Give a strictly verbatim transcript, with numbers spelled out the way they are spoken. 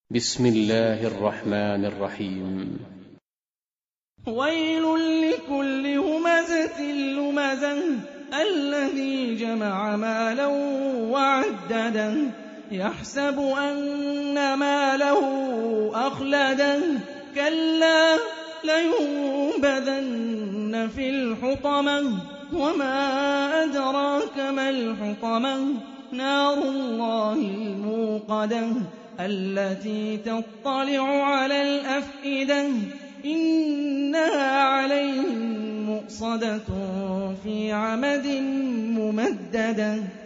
بسم الله الرحمن الرحيم. ويل لكل همزة لمزة الذي جمع مالا وعدده يحسب أن ماله أخلده كلا لينبذن في الحطمة وما أدراك ما الحطمة نار الله الموقدة التي تطلع على الأفئدة إنها عليهم مؤصدة في عمد ممددة